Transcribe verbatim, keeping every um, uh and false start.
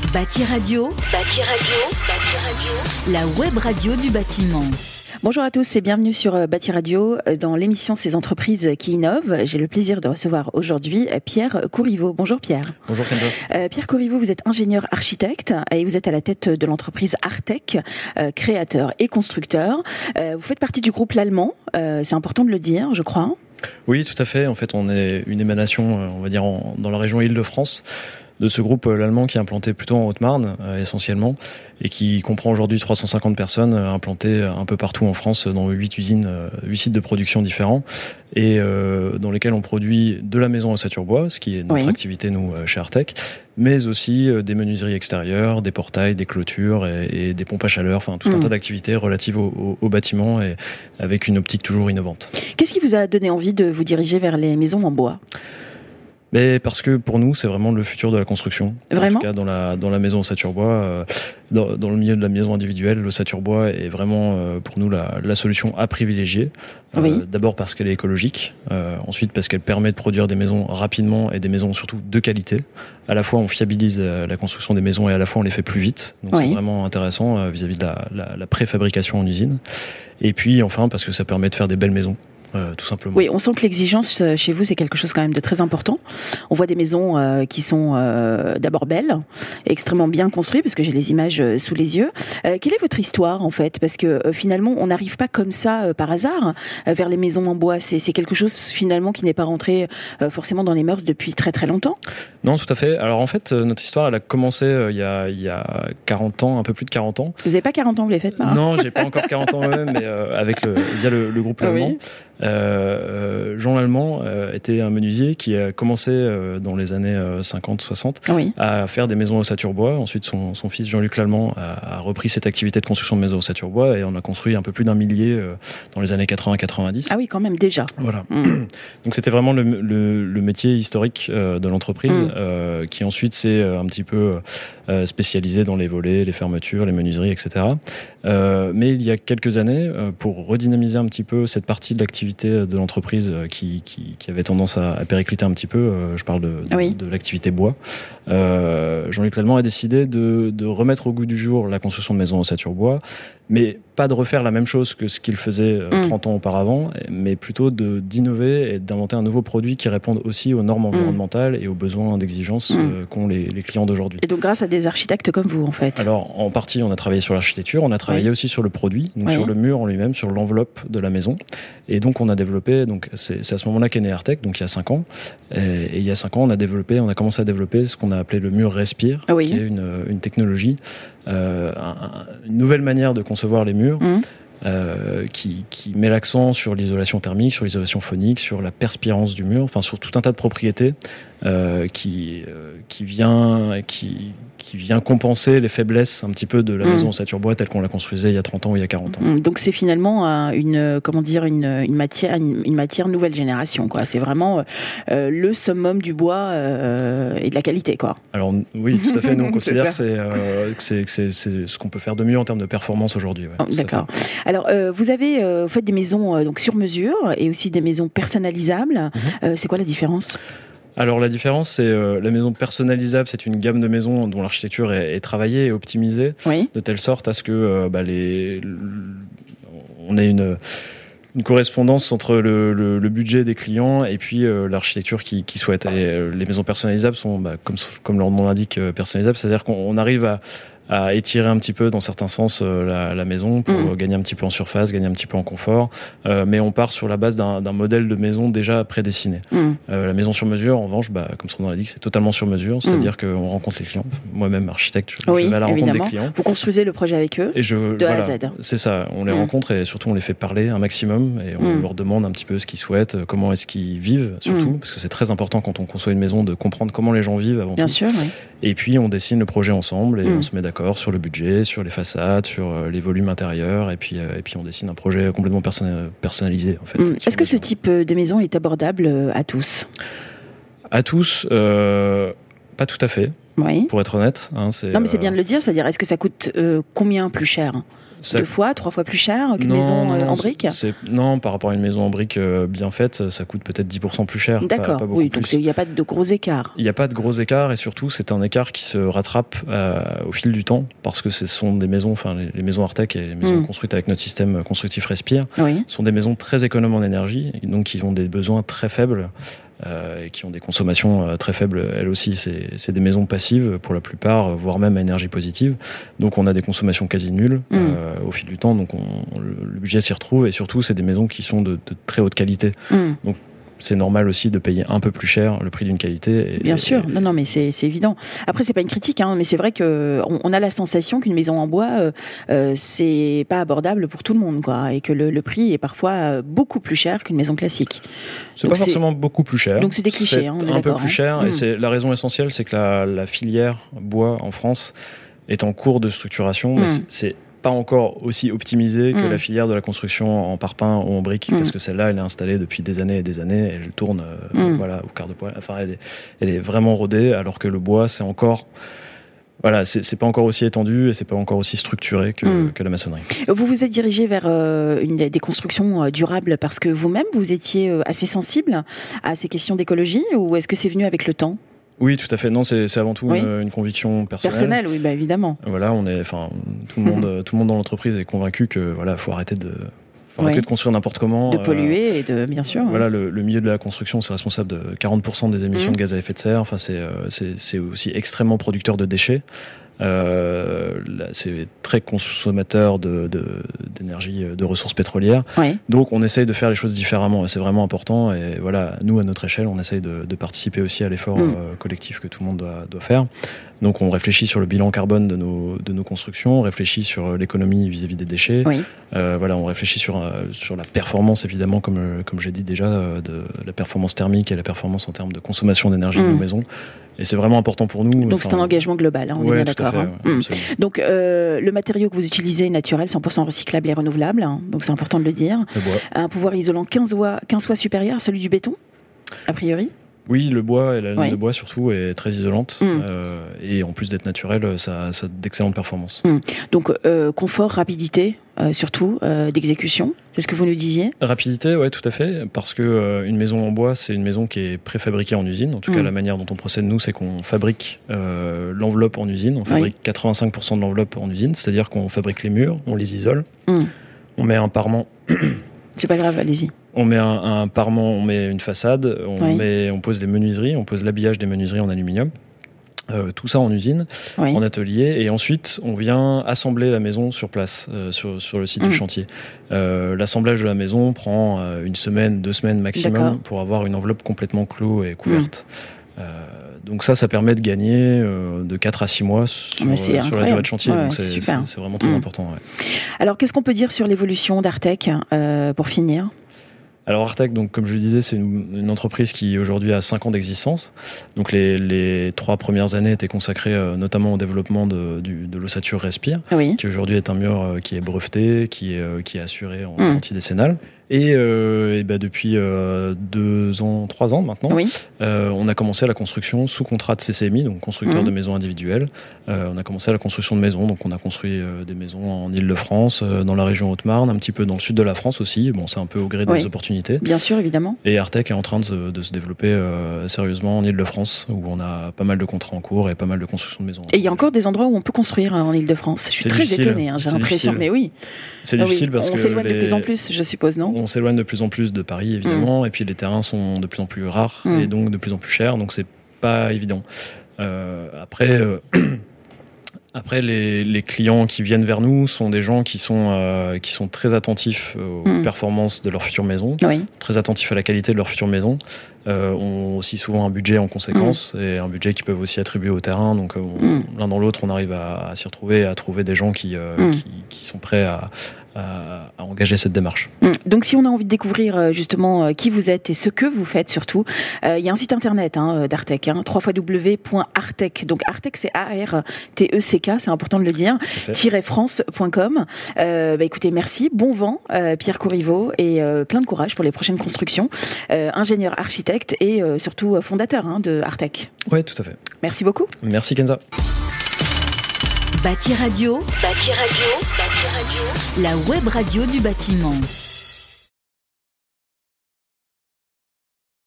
Bâti Radio, Bâti Radio, Bâti Radio, la web radio du bâtiment. Bonjour à tous et bienvenue sur Bâti Radio dans l'émission Ces entreprises qui innovent. J'ai le plaisir de recevoir aujourd'hui Pierre Courriveau. Bonjour Pierre. Bonjour Kenzo. Euh, Pierre Courriveau, vous êtes ingénieur architecte et vous êtes à la tête de l'entreprise Artec, euh, créateur et constructeur. Euh, vous faites partie du groupe L'Allemand, euh, c'est important de le dire, je crois. Oui, tout à fait. En fait, on est une émanation, on va dire, en, dans la région Île-de-France, de ce groupe L'Allemand qui est implanté plutôt en Haute-Marne, euh, essentiellement, et qui comprend aujourd'hui trois cent cinquante personnes euh, implantées un peu partout en France, dans huit usines, euh, huit sites de production différents, et euh, dans lesquels on produit de la maison ossature-bois, ce qui est notre oui. activité, nous, chez Artec, mais aussi euh, des menuiseries extérieures, des portails, des clôtures et, et des pompes à chaleur, enfin tout mmh. un tas d'activités relatives au, au, au bâtiment et avec une optique toujours innovante. Qu'est-ce qui vous a donné envie de vous diriger vers les maisons en bois ? Mais parce que pour nous, c'est vraiment le futur de la construction. Vraiment ? En tout cas, dans la dans la maison ossature bois, euh, dans, dans le milieu de la maison individuelle, l'ossature bois est vraiment euh, pour nous la, la solution à privilégier. Euh, oui. D'abord parce qu'elle est écologique, euh, ensuite parce qu'elle permet de produire des maisons rapidement et des maisons surtout de qualité. À la fois, on fiabilise la construction des maisons et à la fois on les fait plus vite. Donc oui. c'est vraiment intéressant euh, vis-à-vis de la, la, la préfabrication en usine. Et puis enfin parce que ça permet de faire des belles maisons. Euh, tout simplement. Oui, on sent que l'exigence euh, chez vous, c'est quelque chose quand même de très important. On voit des maisons euh, qui sont euh, d'abord belles, extrêmement bien construites, parce que j'ai les images euh, sous les yeux. Euh, quelle est votre histoire, en fait ? Parce que euh, finalement, on n'arrive pas comme ça, euh, par hasard, euh, vers les maisons en bois. C'est, c'est quelque chose, finalement, qui n'est pas rentré euh, forcément dans les mœurs depuis très très longtemps. Non, tout à fait. Alors en fait, euh, notre histoire, elle a commencé euh, il, y a, il y a quarante ans, un peu plus de quarante ans. Vous n'avez pas quarante ans, vous les faites pas ? Non, j'ai pas encore quarante ans moi-même, mais euh, avec le, via le, le groupe L'Allemand. Oui. Euh, Jean L'Allemand euh, était un menuisier qui a commencé euh, dans les années euh, cinquante soixante oui. à faire des maisons ossature bois. Ensuite, son, son fils Jean-Luc L'Allemand a, a repris cette activité de construction de maisons ossature bois et on a construit un peu plus d'un millier euh, dans les années quatre-vingts quatre-vingt-dix. Ah oui, quand même, déjà. Voilà. Mmh. Donc c'était vraiment le, le, le métier historique euh, de l'entreprise mmh. euh, qui ensuite s'est euh, un petit peu euh, spécialisé dans les volets, les fermetures, les menuiseries, et cetera. Euh, mais il y a quelques années, euh, pour redynamiser un petit peu cette partie de l'activité de l'entreprise qui, qui, qui avait tendance à, à péricliter un petit peu, euh, je parle de, de, oui. de l'activité bois, euh, Jean-Luc L'Allemand a décidé de, de remettre au goût du jour la construction de maisons ossature bois, mais pas de refaire la même chose que ce qu'il faisait euh, mmh. trente ans auparavant, mais plutôt de, d'innover et d'inventer un nouveau produit qui réponde aussi aux normes environnementales mmh. et aux besoins d'exigence mmh. euh, qu'ont les, les clients d'aujourd'hui. Et donc grâce à des architectes comme vous, en fait ? Alors, en partie, on a travaillé sur l'architecture, on a travaillé oui. aussi sur le produit, donc oui. sur le mur en lui-même, sur l'enveloppe de la maison. Et donc, on a développé, donc c'est, c'est à ce moment-là qu'est né Artec, donc il y a cinq ans. Et, et il y a cinq ans, on a développé, on a commencé à développer ce qu'on a appelé le mur Respire, oui. qui est une, une technologie, euh, un, une nouvelle manière de concevoir les murs. Mmh. Euh, qui, qui met l'accent sur l'isolation thermique, sur l'isolation phonique, sur la perspirance du mur, enfin sur tout un tas de propriétés euh, qui, euh, qui, vient, qui, qui vient compenser les faiblesses un petit peu de la mmh. maison ossature bois telle qu'on la construisait il y a trente ans ou il y a quarante ans. Mmh. Donc c'est finalement euh, une, comment dire, une, une, matière, une, une matière nouvelle génération, quoi. C'est vraiment euh, le summum du bois euh, et de la qualité, quoi. Alors oui, tout à fait. Nous on considère que, c'est, euh, que, c'est, que c'est, c'est ce qu'on peut faire de mieux en termes de performance aujourd'hui. Ouais, oh, d'accord. Alors, euh, vous avez euh, vous faites des maisons euh, donc sur mesure et aussi des maisons personnalisables. Mmh. Euh, c'est quoi la différence ? Alors la différence, c'est euh, la maison personnalisable, c'est une gamme de maisons dont l'architecture est, est travaillée et optimisée oui. de telle sorte à ce que euh, bah, les, on ait une une correspondance entre le, le, le budget des clients et puis euh, l'architecture qu'ils qui souhaitent. Et euh, les maisons personnalisables sont, bah, comme comme leur nom l'indique, euh, personnalisables, c'est-à-dire qu'on arrive à à étirer un petit peu dans certains sens euh, la, la maison pour mmh. gagner un petit peu en surface, gagner un petit peu en confort, euh, mais on part sur la base d'un, d'un modèle de maison déjà prédessiné. Mmh. Euh, la maison sur mesure, en revanche, bah, comme son nom l'indique, c'est totalement sur mesure, c'est-à-dire mmh. qu'on rencontre les clients. Moi-même, architecte, je, oui, je vais à la évidemment. rencontre des clients. Vous construisez le projet avec eux, et je, de voilà, A à Z. C'est ça, on les mmh. rencontre et surtout on les fait parler un maximum et on mmh. leur demande un petit peu ce qu'ils souhaitent, comment est-ce qu'ils vivent surtout, mmh. parce que c'est très important quand on conçoit une maison de comprendre comment les gens vivent avant Bien tout. sûr, oui. Et puis on dessine le projet ensemble et mmh. on se met d'accord sur le budget, sur les façades, sur les volumes intérieurs, et puis, et puis on dessine un projet complètement personnalisé en fait. Mmh. Est-ce que ce type de maison est abordable à tous ? À tous, euh, pas tout à fait, oui. pour être honnête. Hein, c'est, non mais c'est bien de le dire, c'est-à-dire est-ce que ça coûte euh, combien plus cher ? Ça... Deux fois, trois fois plus cher qu'une non, maison non, en briques c'est... Non, par rapport à une maison en briques euh, bien faite, ça coûte peut-être dix pour cent plus cher. D'accord, pas, pas oui, donc il n'y a pas de gros écart. Il n'y a pas de gros écart, et surtout, c'est un écart qui se rattrape euh, au fil du temps, parce que ce sont des maisons, enfin les, les maisons Artec et les maisons mmh. construites avec notre système constructif Respire, oui. sont des maisons très économes en énergie, et donc qui ont des besoins très faibles. Euh, et qui ont des consommations euh, très faibles elles aussi. C'est, c'est des maisons passives pour la plupart, voire même à énergie positive. Donc on a des consommations quasi nulles mmh. euh, au fil du temps. Donc on, on, le budget s'y retrouve, et surtout c'est des maisons qui sont de, de très haute qualité. Mmh. Donc c'est normal aussi de payer un peu plus cher le prix d'une qualité. Et, Bien sûr, et, non, non, mais c'est, c'est évident. Après, c'est pas une critique, hein, mais c'est vrai que on, on a la sensation qu'une maison en bois, euh, euh, c'est pas abordable pour tout le monde, quoi, et que le, le prix est parfois beaucoup plus cher qu'une maison classique. C'est donc pas c'est... forcément beaucoup plus cher. Donc c'est des clichés, c'est hein, on est est un d'accord, peu plus hein. cher, mmh. et c'est la raison essentielle, c'est que la, la filière bois en France est en cours de structuration, mais mmh. c'est, c'est pas encore aussi optimisée que mmh. la filière de la construction en parpaing ou en briques, mmh. parce que celle-là, elle est installée depuis des années et des années, elle tourne euh, mmh. voilà, au quart de poil. Enfin, elle est, elle est vraiment rodée, alors que le bois, c'est encore... Voilà, c'est, c'est pas encore aussi étendu et c'est pas encore aussi structuré que, mmh. que la maçonnerie. Vous vous êtes dirigé vers euh, une, des constructions euh, durables parce que vous-même, vous étiez euh, assez sensible à ces questions d'écologie, ou est-ce que c'est venu avec le temps ? Oui, tout à fait. Non, c'est, c'est avant tout oui. une, une conviction personnelle. Personnelle, oui, bah évidemment. Voilà, on est, enfin, tout le monde, mmh. tout le monde dans l'entreprise est convaincu que voilà, faut arrêter de, faut arrêter oui. de construire n'importe comment. De polluer euh, et de, bien sûr. Voilà, le, le milieu de la construction, c'est responsable de quarante pour cent des émissions mmh. de gaz à effet de serre. Enfin, c'est, c'est, c'est aussi extrêmement producteur de déchets. Euh, là, c'est très consommateur de, de, d'énergie, de ressources pétrolières. Oui. Donc, on essaye de faire les choses différemment, et c'est vraiment important. Et voilà, nous, à notre échelle, on essaye de, de participer aussi à l'effort mmh. euh, collectif que tout le monde doit, doit faire. Donc, on réfléchit sur le bilan carbone de nos, de nos constructions, on réfléchit sur l'économie vis-à-vis des déchets. Oui. Euh, voilà, on réfléchit sur, euh, sur la performance, évidemment, comme, comme j'ai dit déjà, euh, de la performance thermique et la performance en termes de consommation d'énergie mmh. de nos maisons. Et c'est vraiment important pour nous. Donc enfin, c'est un engagement global, hein, on ouais, est bien d'accord. Fait, hein. ouais, mmh. Donc euh, le matériau que vous utilisez est naturel, cent pour cent recyclable et renouvelable, hein, donc c'est important de le dire. Le bois. Un pouvoir isolant quinze fois, quinze fois supérieur à celui du béton, a priori. Oui, le bois et la laine oui. de bois surtout est très isolante, mmh. euh, et en plus d'être naturel, ça, ça a d'excellentes performances. Mmh. Donc euh, confort, rapidité, euh, surtout euh, d'exécution, c'est ce que vous nous disiez ? Rapidité, ouais, tout à fait, parce que euh, une maison en bois, c'est une maison qui est préfabriquée en usine. En tout mmh. cas, la manière dont on procède nous, c'est qu'on fabrique euh, l'enveloppe en usine. On fabrique oui. quatre-vingt-cinq pour cent de l'enveloppe en usine, c'est-à-dire qu'on fabrique les murs, on les isole, mmh. on met un parement. C'est pas grave, allez-y. On met un, un parement, on met une façade, on, oui. met, on pose des menuiseries, on pose l'habillage des menuiseries en aluminium. Euh, tout ça en usine, oui. en atelier, et ensuite on vient assembler la maison sur place, euh, sur, sur le site mmh. du chantier. Euh, l'assemblage de la maison prend euh, une semaine, deux semaines maximum D'accord. pour avoir une enveloppe complètement clos et couverte. Mmh. Euh, donc ça, ça permet de gagner euh, de quatre à six mois sur, euh, sur la durée de chantier. Ouais, donc c'est, c'est, c'est, c'est vraiment très mmh. important. Ouais. Alors qu'est-ce qu'on peut dire sur l'évolution d'Artec euh, pour finir ? Alors Artec, donc comme je le disais, c'est une, une entreprise qui aujourd'hui a cinq ans d'existence. Donc les, les trois premières années étaient consacrées euh, notamment au développement de, du, de l'ossature Respire, oui. qui aujourd'hui est un mur euh, qui est breveté, qui est, euh, qui est assuré en mmh. antidécennale. Et, euh, et ben depuis euh, deux ans, trois ans maintenant, oui. euh, on a commencé la construction sous contrat de C C M I, donc constructeur mmh. de maisons individuelles. Euh, on a commencé la construction de maisons, donc on a construit euh, des maisons en Île-de-France, euh, dans la région Haute-Marne, un petit peu dans le sud de la France aussi. Bon, c'est un peu au gré des oui. opportunités. Bien sûr, évidemment. Et Artec est en train de se, de se développer euh, sérieusement en Île-de-France, où on a pas mal de contrats en cours et pas mal de construction de maisons. Et il y a encore des endroits où on peut construire hein, en Île-de-France. Je suis c'est très difficile. étonnée, hein, j'ai c'est l'impression. Difficile. Mais oui. C'est ah, difficile oui. parce on que On s'éloigne les... de plus en plus, je suppose, non ? On s'éloigne de plus en plus de Paris, évidemment, mmh. et puis les terrains sont de plus en plus rares mmh. et donc de plus en plus chers, donc c'est pas évident. Euh, après, euh, après les, les clients qui viennent vers nous sont des gens qui sont, euh, qui sont très attentifs aux mmh. performances de leur future maison, oui. très attentifs à la qualité de leur future maison, euh, ont aussi souvent un budget en conséquence mmh. et un budget qu'ils peuvent aussi attribuer au terrain. Donc on, mmh. l'un dans l'autre, on arrive à, à s'y retrouver, à trouver des gens qui, euh, mmh. qui, qui sont prêts à À, à engager cette démarche. Donc si on a envie de découvrir justement qui vous êtes et ce que vous faites surtout, il euh, y a un site internet hein, d'Artec, hein, w w w point artec, donc Artec c'est A R T E C K, c'est important de le dire, tiret france point com. Euh, bah, écoutez, merci, bon vent euh, Pierre Corriveau et euh, plein de courage pour les prochaines constructions, euh, ingénieur architecte et euh, surtout fondateur hein, de Artec. Oui, tout à fait. Merci beaucoup. Merci Kenza. Bâti Radio, Bâti Radio, Bâti Radio. La web radio du bâtiment.